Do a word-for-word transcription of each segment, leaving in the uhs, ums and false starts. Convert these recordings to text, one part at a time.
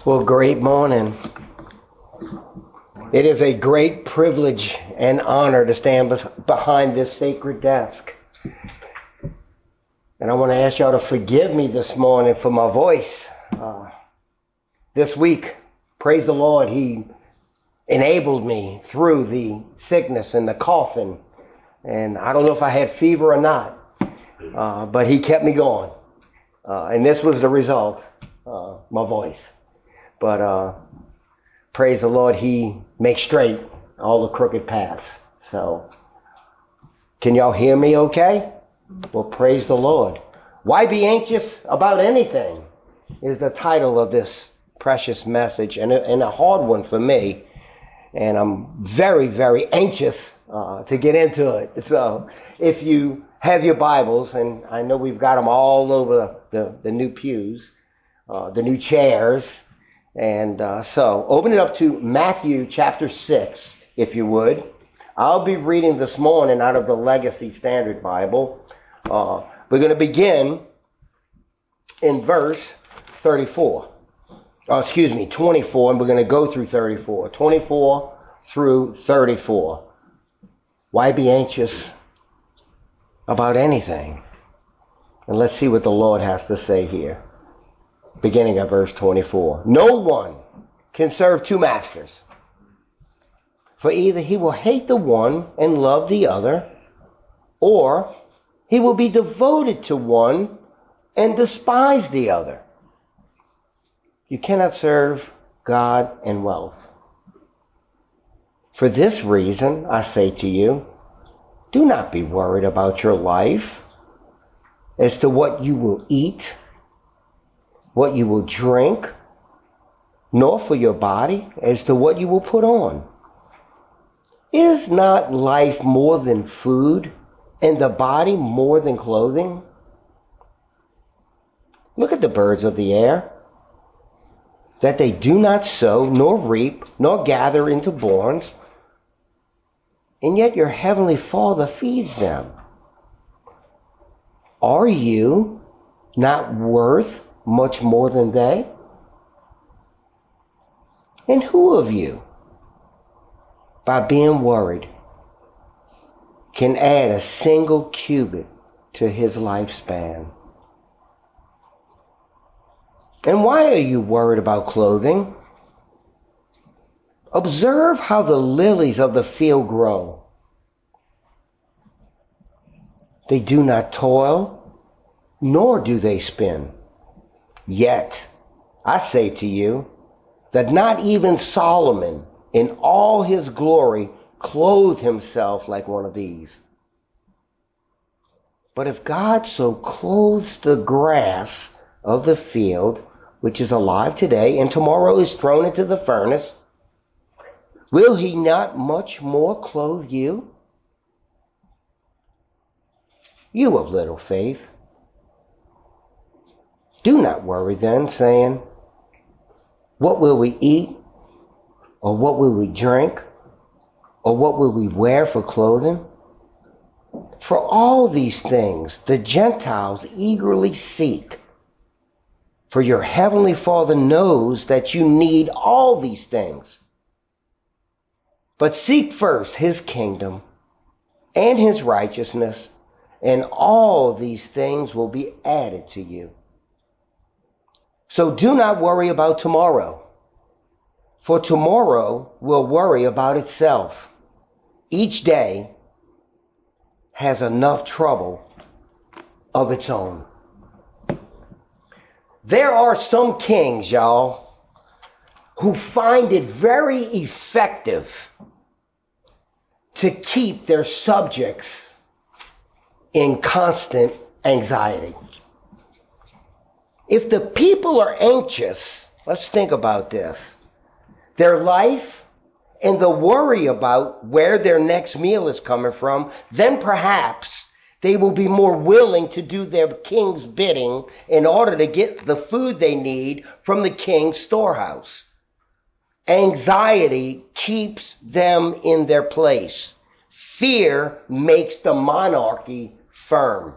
Well, great morning. It is a great privilege and honor to stand behind this sacred desk. And I want to ask y'all to forgive me this morning for my voice. Uh, this week, praise the Lord, He enabled me through the sickness and the coughing. And I don't know if I had fever or not, uh, but He kept me going. Uh, and this was the result, uh, my voice. But uh, praise the Lord, He makes straight all the crooked paths. So, can y'all hear me okay? Well, praise the Lord. Why be anxious about anything is the title of this precious message, and a, and a hard one for me. And I'm very, very anxious uh, to get into it. So, if you have your Bibles, and I know we've got them all over the, the, the new pews, uh, the new chairs, And uh, so, open it up to Matthew chapter six, if you would. I'll be reading this morning out of the Legacy Standard Bible. Uh, we're going to begin in verse thirty-four. Oh, excuse me, twenty-four, and we're going to go through thirty-four. twenty-four through thirty-four. Why be anxious about anything? And let's see what the Lord has to say here. Beginning at verse twenty-four. No one can serve two masters, for either he will hate the one and love the other, or he will be devoted to one and despise the other. You cannot serve God and wealth. For this reason, I say to you, do not be worried about your life as to what you will eat, what you will drink, nor for your body as to what you will put on. Is not life more than food, and the body more than clothing? Look at the birds of the air, that they do not sow, nor reap, nor gather into barns, and yet your heavenly Father feeds them. Are you not worth much more than they? And who of you, by being worried, can add a single cubit to his lifespan? And why are you worried about clothing? Observe how the lilies of the field grow. They do not toil, nor do they spin. Yet, I say to you, that not even Solomon in all his glory clothed himself like one of these. But if God so clothes the grass of the field, which is alive today and tomorrow is thrown into the furnace, will he not much more clothe you? You of little faith. Do not worry then, saying, what will we eat? Or what will we drink? Or what will we wear for clothing? For all these things the Gentiles eagerly seek. For your heavenly Father knows that you need all these things. But seek first his kingdom and his righteousness, and all these things will be added to you. So do not worry about tomorrow, for tomorrow will worry about itself. Each day has enough trouble of its own. There are some kings, y'all, who find it very effective to keep their subjects in constant anxiety. If the people are anxious, let's think about this. Their life and the worry about where their next meal is coming from, then perhaps they will be more willing to do their king's bidding in order to get the food they need from the king's storehouse. Anxiety keeps them in their place. Fear makes the monarchy firm.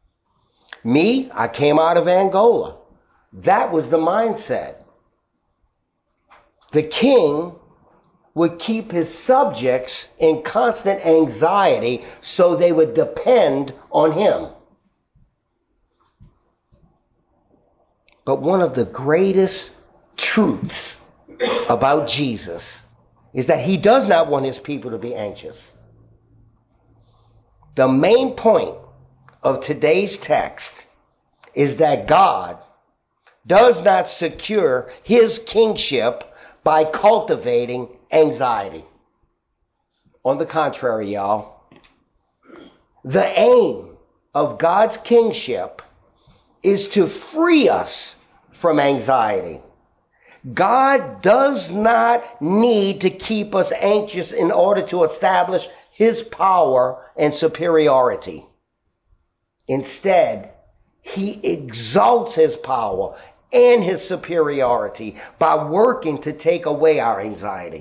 Me, I came out of Angola. That was the mindset. the king would keep his subjects in constant anxiety so they would depend on him. But one of the greatest truths about Jesus is that he does not want his people to be anxious. The main point of today's text is that God does not secure his kingship by cultivating anxiety. On the contrary, y'all, the aim of God's kingship is to free us from anxiety. God does not need to keep us anxious in order to establish his power and superiority. Instead, he exalts his power and his superiority by working to take away our anxiety.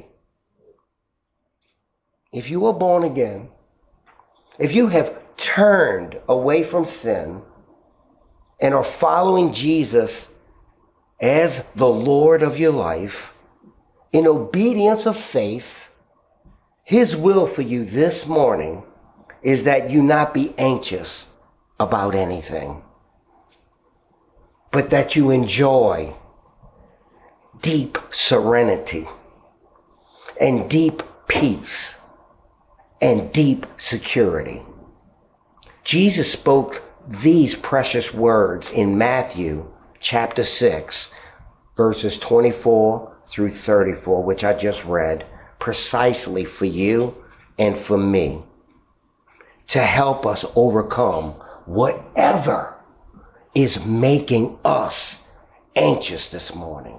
If you are born again, if you have turned away from sin and are following Jesus as the Lord of your life, in obedience of faith, his will for you this morning is that you not be anxious about anything, but that you enjoy deep serenity and deep peace and deep security. Jesus spoke these precious words in Matthew chapter six, verses twenty-four through thirty-four, which I just read, precisely for you and for me, to help us overcome whatever is making us anxious this morning.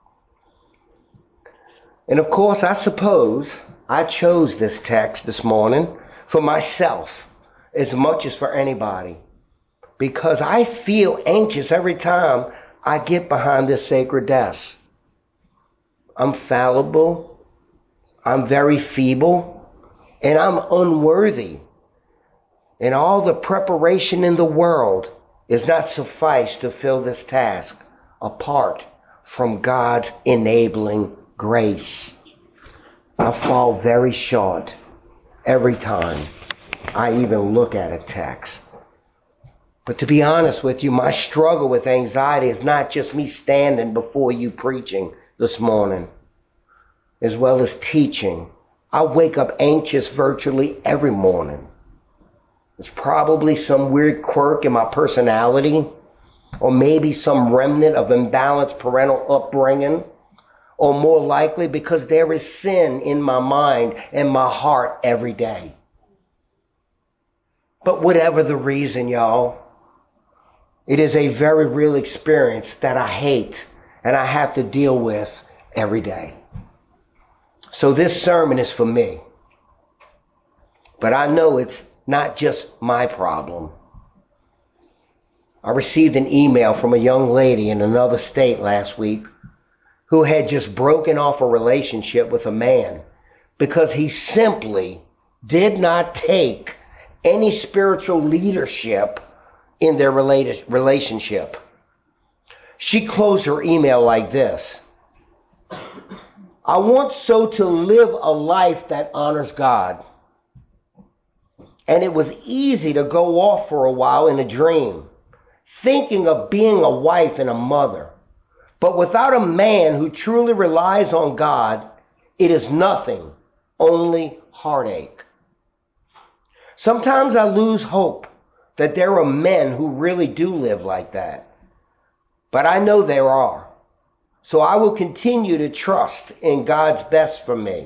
And of course, I suppose I chose this text this morning for myself as much as for anybody, because I feel anxious every time I get behind this sacred desk. I'm fallible, I'm very feeble, and I'm unworthy. And all the preparation in the world is not suffice to fill this task apart from God's enabling grace. I fall very short every time I even look at a text. But to be honest with you, my struggle with anxiety is not just me standing before you preaching this morning, as well as teaching. I wake up anxious virtually every morning. It's probably some weird quirk in my personality, or maybe some remnant of imbalanced parental upbringing, or more likely because there is sin in my mind and my heart every day. But whatever the reason, y'all, it is a very real experience that I hate and I have to deal with every day. So this sermon is for me. But I know it's not just my problem. I received an email from a young lady in another state last week who had just broken off a relationship with a man because he simply did not take any spiritual leadership in their relationship. She closed her email like this: I want so to live a life that honors God. And it was easy to go off for a while in a dream, thinking of being a wife and a mother. But without a man who truly relies on God, it is nothing, only heartache. Sometimes I lose hope that there are men who really do live like that. But I know there are. So I will continue to trust in God's best for me.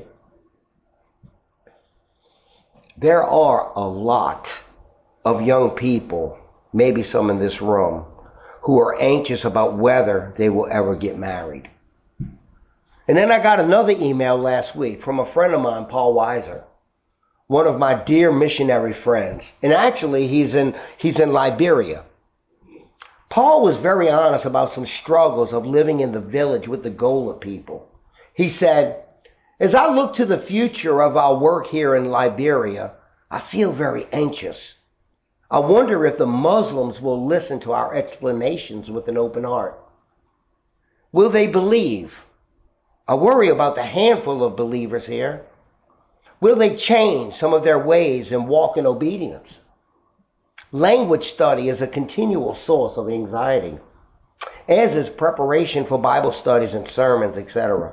There are a lot of young people, maybe some in this room, who are anxious about whether they will ever get married. And then I got another email last week from a friend of mine, Paul Weiser, one of my dear missionary friends. And actually, he's in, he's in Liberia. Paul was very honest about some struggles of living in the village with the Gola people. He said, as I look to the future of our work here in Liberia, I feel very anxious. I wonder if the Muslims will listen to our explanations with an open heart. Will they believe? I worry about the handful of believers here. Will they change some of their ways and walk in obedience? Language study is a continual source of anxiety, as is preparation for Bible studies and sermons, et cetera.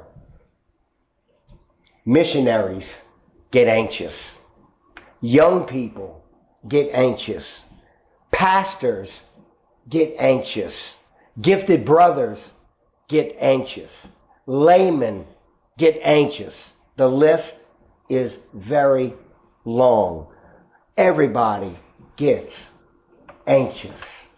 Missionaries get anxious. Young people get anxious. Pastors get anxious. Gifted brothers get anxious. Laymen get anxious. The list is very long. Everybody gets anxious.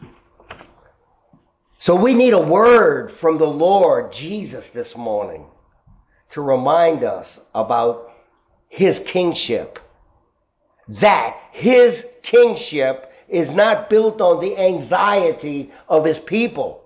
So we need a word from the Lord Jesus this morning to remind us about his kingship. That his kingship is not built on the anxiety of his people.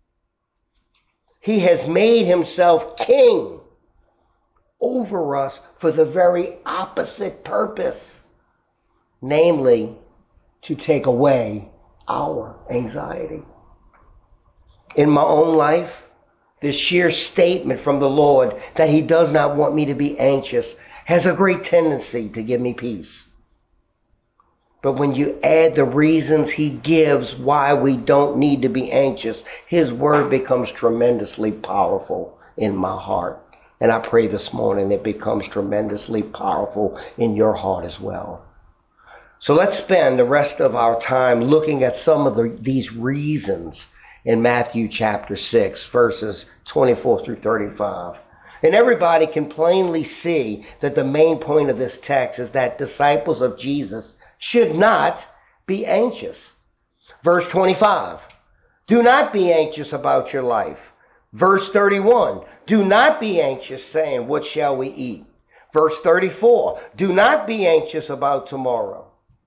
He has made himself king over us for the very opposite purpose, namely to take away our anxiety. In my own life, the sheer statement from the Lord that he does not want me to be anxious has a great tendency to give me peace. But when you add the reasons he gives why we don't need to be anxious, his word becomes tremendously powerful in my heart. And I pray this morning it becomes tremendously powerful in your heart as well. So let's spend the rest of our time looking at some of the, these reasons in Matthew chapter six, verses twenty-four through thirty-five. And everybody can plainly see that the main point of this text is that disciples of Jesus should not be anxious. Verse twenty-five, do not be anxious about your life. Verse thirty-one, do not be anxious saying, what shall we eat? Verse thirty-four, do not be anxious about tomorrow.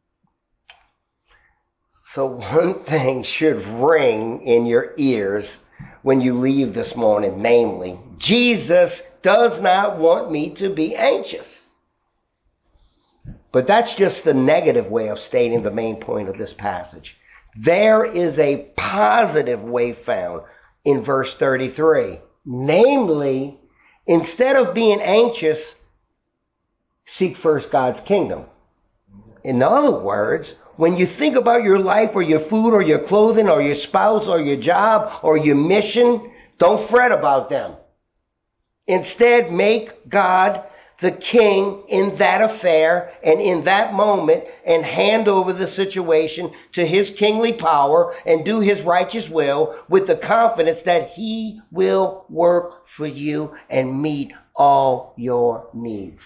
So one thing should ring in your ears when you leave this morning, namely, Jesus does not want me to be anxious. But that's just the negative way of stating the main point of this passage. There is a positive way found in verse thirty-three. Namely, instead of being anxious, seek first God's kingdom. In other words, when you think about your life or your food or your clothing or your spouse or your job or your mission, don't fret about them. Instead, make God the king in that affair and in that moment, and hand over the situation to his kingly power and do his righteous will with the confidence that he will work for you and meet all your needs.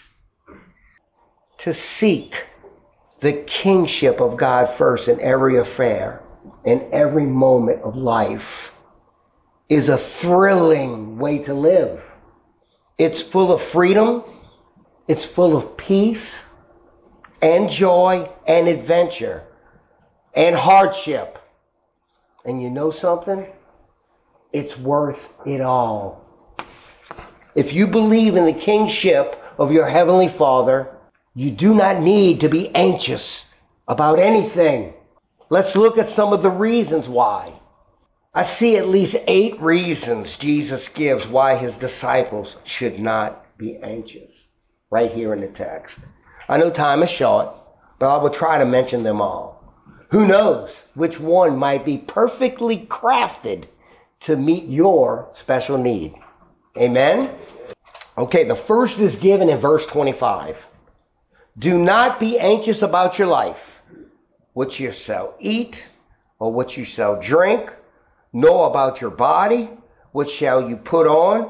To seek the kingship of God first in every affair and every moment of life is a thrilling way to live. It's full of freedom. It's full of peace and joy and adventure and hardship. And you know something? It's worth it all. If you believe in the kingship of your Heavenly Father, you do not need to be anxious about anything. Let's look at some of the reasons why. I see at least eight reasons Jesus gives why his disciples should not be anxious, right here in the text. I know time is short, but I will try to mention them all. Who knows which one might be perfectly crafted to meet your special need. Amen? Okay, the first is given in verse twenty-five. Do not be anxious about your life, what you shall eat or what you shall drink, nor about your body, what shall you put on.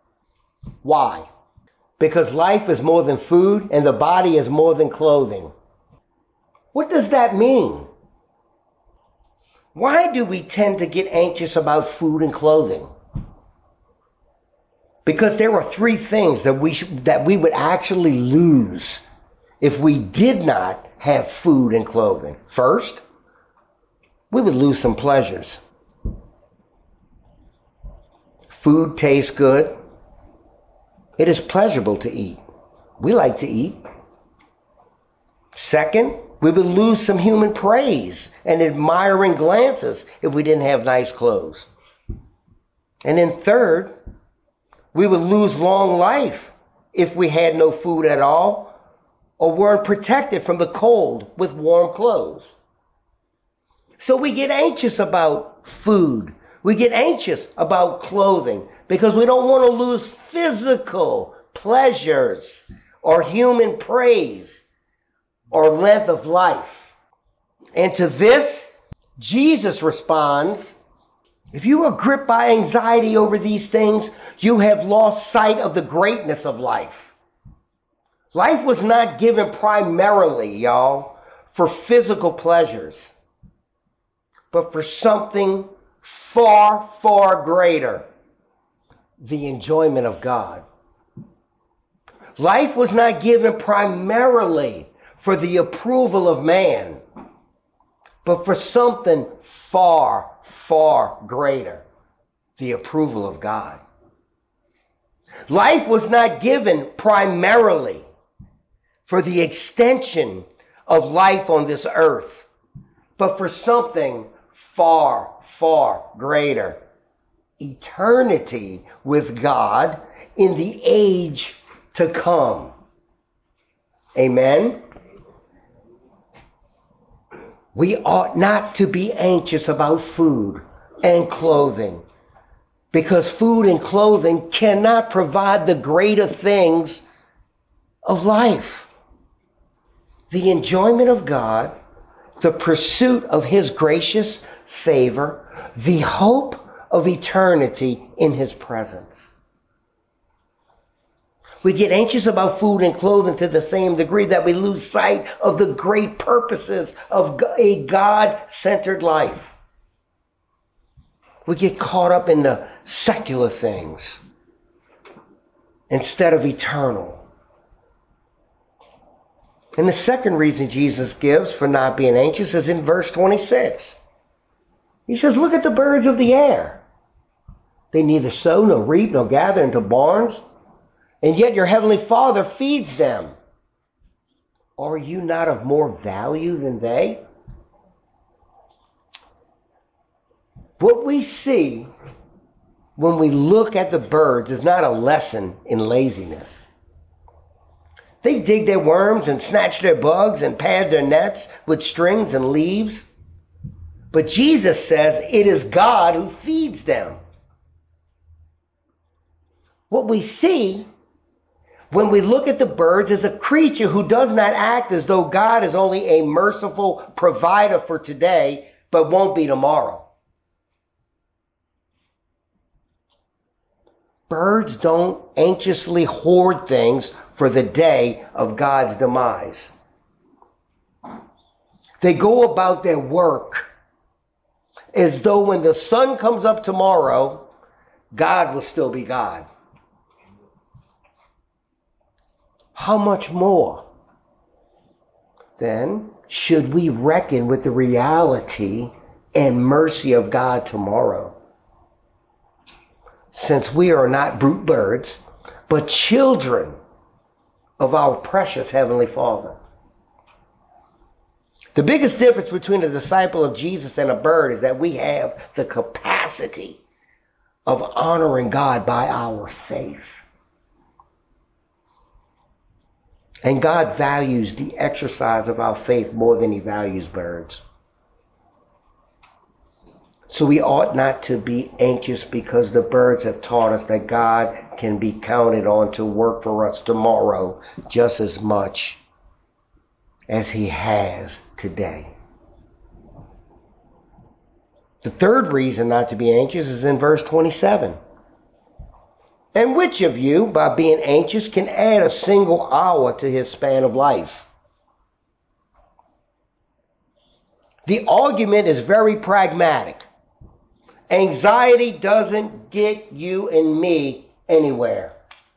Why? Because life is more than food and the body is more than clothing. What does that mean? Why do we tend to get anxious about food and clothing? Because there are three things that we sh- that we would actually lose if we did not have food and clothing. First, we would lose some pleasures. Food tastes good. It is pleasurable to eat. We like to eat. Second, we would lose some human praise and admiring glances if we didn't have nice clothes. And then third, We would lose long life if we had no food at all or weren't protected from the cold with warm clothes. So we get anxious about food. We get anxious about clothing because we don't want to lose physical pleasures or human praise or length of life. And to this, Jesus responds, if you are gripped by anxiety over these things, you have lost sight of the greatness of life. Life was not given primarily, y'all, for physical pleasures, but for something far, far greater, the enjoyment of God. Life was not given primarily for the approval of man, but for something far, far greater, the approval of God. Life was not given primarily for the extension of life on this earth, but for something far, far greater, eternity with God in the age to come. Amen? We ought not to be anxious about food and clothing, because food and clothing cannot provide the greater things of life. The enjoyment of God, the pursuit of His gracious favor, the hope of eternity in His presence. We get anxious about food and clothing to the same degree that we lose sight of the great purposes of a God-centered life. We get caught up in the secular things instead of eternal. And the second reason Jesus gives for not being anxious is in verse twenty-six. He says, look at the birds of the air. They neither sow nor reap nor gather into barns, and yet your heavenly Father feeds them. Are you not of more value than they? What we see when we look at the birds is not a lesson in laziness. They dig their worms and snatch their bugs and pad their nets with strings and leaves. But Jesus says it is God who feeds them. What we see when we look at the birds is a creature who does not act as though God is only a merciful provider for today, but won't be tomorrow. Birds don't anxiously hoard things for the day of God's demise. They go about their work as though when the sun comes up tomorrow, God will still be God. How much more, then, should we reckon with the reality and mercy of God tomorrow? Since we are not brute birds, but children of our precious Heavenly Father. The biggest difference between a disciple of Jesus and a bird is that we have the capacity of honoring God by our faith. And God values the exercise of our faith more than He values birds. So we ought not to be anxious because the birds have taught us that God can be counted on to work for us tomorrow just as much as He has today. The third reason not to be anxious is in verse twenty-seven. And which of you, by being anxious, can add a single hour to his span of life? The argument is very pragmatic. Anxiety doesn't get you and me anywhere.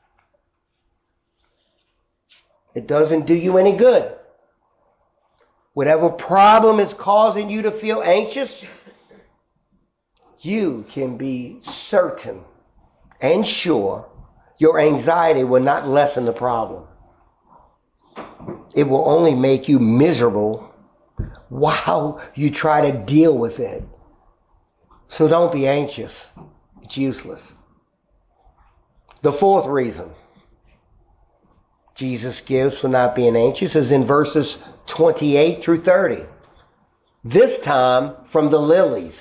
It doesn't do you any good. Whatever problem is causing you to feel anxious, you can be certain and sure your anxiety will not lessen the problem. It will only make you miserable while you try to deal with it. So don't be anxious. It's useless. The fourth reason Jesus gives for not being anxious is in verses twenty-eight through thirty. This time from the lilies.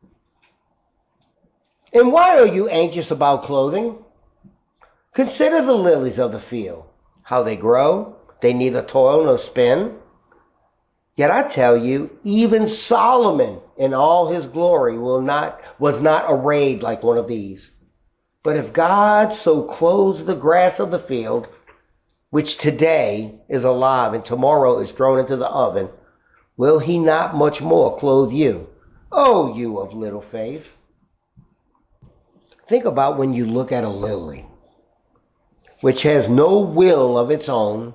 And why are you anxious about clothing? Consider the lilies of the field, how they grow. They neither toil nor spin. Yet I tell you, even Solomon in all his glory will not, was not arrayed like one of these. But if God so clothes the grass of the field, which today is alive and tomorrow is thrown into the oven, will he not much more clothe you, O you of little faith? Think about when you look at a lily, which has no will of its own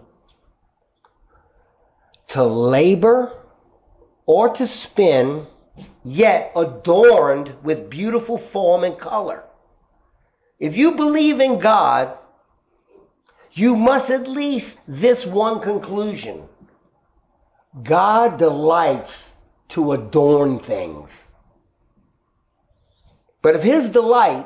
to labor or to spin, yet adorned with beautiful form and color. If you believe in God, you must at least this one conclusion: God delights to adorn things. But if his delight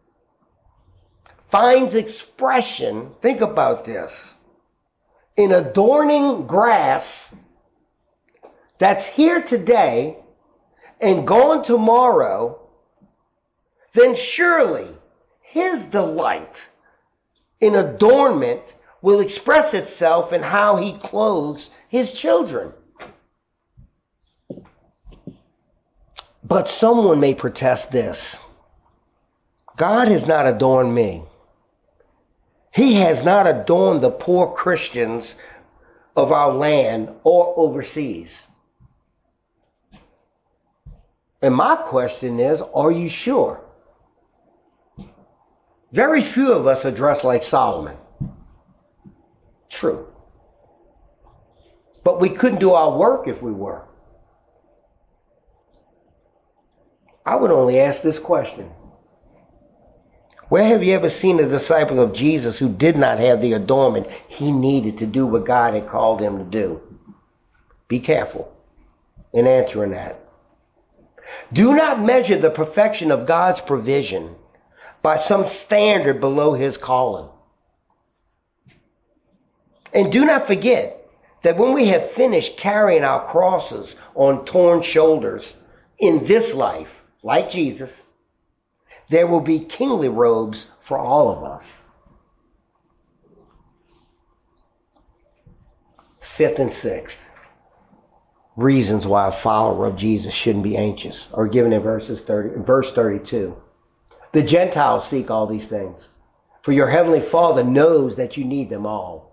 finds expression, think about this, in adorning grass that's here today and gone tomorrow, then surely his delight in adornment will express itself in how he clothes his children. But someone may protest this: God has not adorned me. He has not adorned the poor Christians of our land or overseas. And my question is, are you sure? Very few of us are dressed like Solomon. True. But we couldn't do our work if we were. I would only ask this question: where have you ever seen a disciple of Jesus who did not have the adornment he needed to do what God had called him to do? Be careful in answering that. Do not measure the perfection of God's provision by some standard below his calling. And do not forget that when we have finished carrying our crosses on torn shoulders in this life, like Jesus, there will be kingly robes for all of us. Fifth and sixth reasons why a follower of Jesus shouldn't be anxious are given in verses thirty, verse thirty-two. The Gentiles seek all these things, for your heavenly Father knows that you need them all.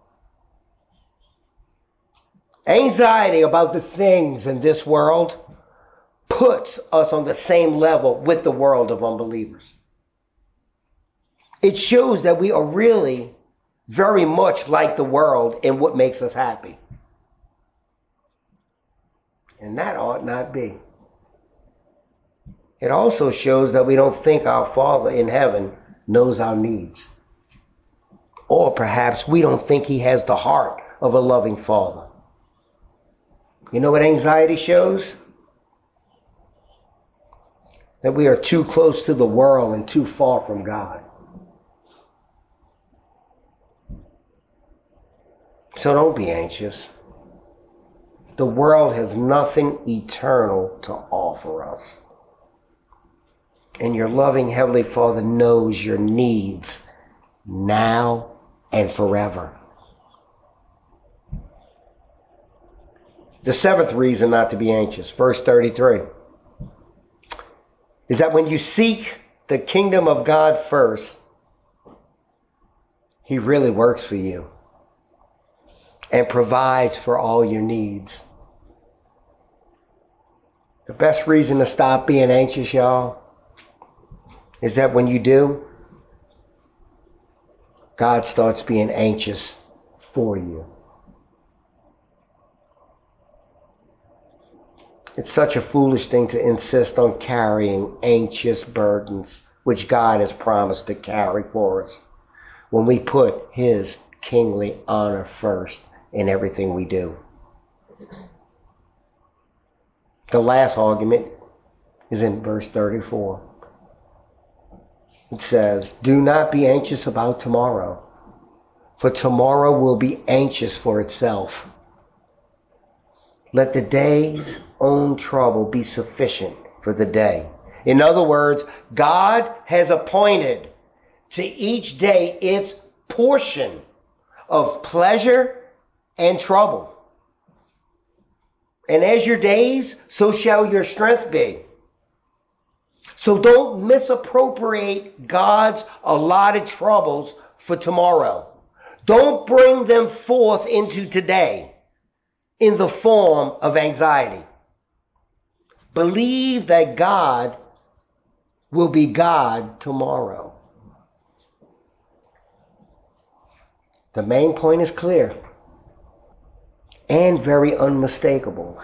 Anxiety about the things in this world puts us on the same level with the world of unbelievers. It shows that we are really very much like the world in what makes us happy. And that ought not be. It also shows that we don't think our Father in heaven knows our needs. Or perhaps we don't think he has the heart of a loving Father. You know what anxiety shows? That we are too close to the world and too far from God. So don't be anxious. The world has nothing eternal to offer us. And your loving Heavenly Father knows your needs now and forever. The seventh reason not to be anxious, verse thirty-three, is that when you seek the kingdom of God first, he really works for you and provides for all your needs. The best reason to stop being anxious, y'all, is that when you do, God starts being anxious for you. It's such a foolish thing to insist on carrying anxious burdens, which God has promised to carry for us, when we put his kingly honor first in everything we do. The last argument is in verse thirty-four. It says, do not be anxious about tomorrow, for tomorrow will be anxious for itself. Let the day's own trouble be sufficient for the day. In other words, God has appointed to each day its portion of pleasure and trouble. And as your days, so shall your strength be. So don't misappropriate God's allotted troubles for tomorrow. Don't bring them forth into today in the form of anxiety. Believe that God will be God tomorrow. The main point is clear and very unmistakable.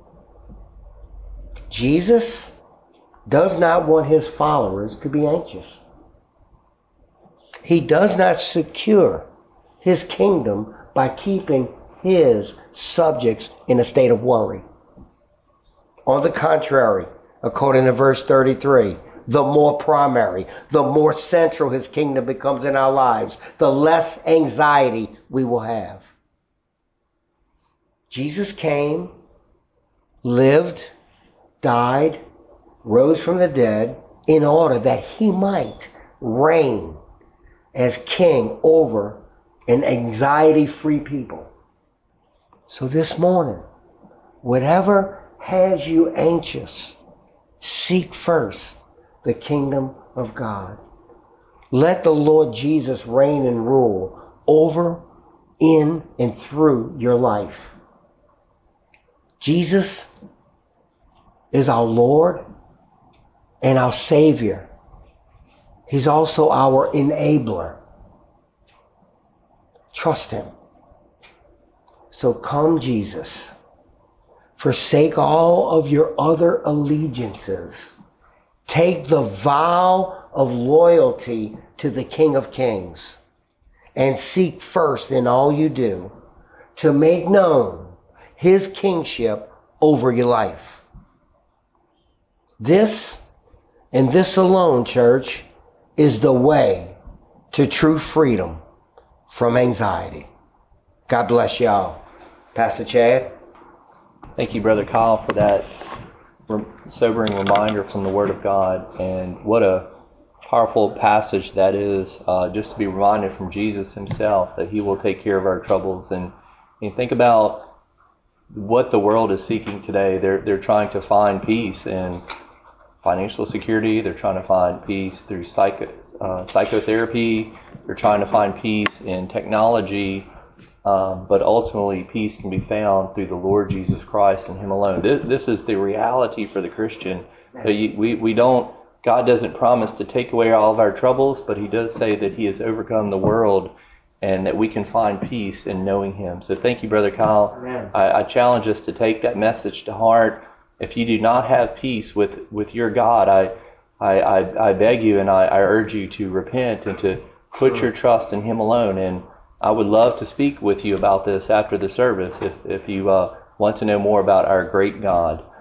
Jesus does not want his followers to be anxious. He does not secure his kingdom by keeping his subjects in a state of worry. On the contrary, according to verse thirty-three, the more primary, the more central his kingdom becomes in our lives, the less anxiety we will have. Jesus came, lived, died, rose from the dead in order that he might reign as king over an anxiety-free people. So this morning, whatever has you anxious, seek first the kingdom of God. Let the Lord Jesus reign and rule over, in, and through your life. Jesus is our Lord and our Savior. He's also our enabler. Trust him. So come, Jesus. Forsake all of your other allegiances. Take the vow of loyalty to the King of Kings and seek first in all you do to make known his kingship over your life. This and this alone, church, is the way to true freedom from anxiety. God bless y'all. Pastor Chad. Thank you, Brother Kyle, for that sobering reminder from the Word of God. And what a powerful passage that is, uh, just to be reminded from Jesus himself that he will take care of our troubles. And, and think about what the world is seeking today. They're they're trying to find peace in financial security. They're trying to find peace through psycho, uh, psychotherapy. They're trying to find peace in technology. Um, but ultimately, peace can be found through the Lord Jesus Christ and him alone. This, this is the reality for the Christian. We, we don't, God doesn't promise to take away all of our troubles, but he does say that he has overcome the world and that we can find peace in knowing him. So thank you, Brother Kyle. I, I challenge us to take that message to heart. If you do not have peace with, with your God, I, I, I, I beg you and I, I urge you to repent and to put your trust in him alone. And I would love to speak with you about this after the service if, if you uh, want to know more about our great God.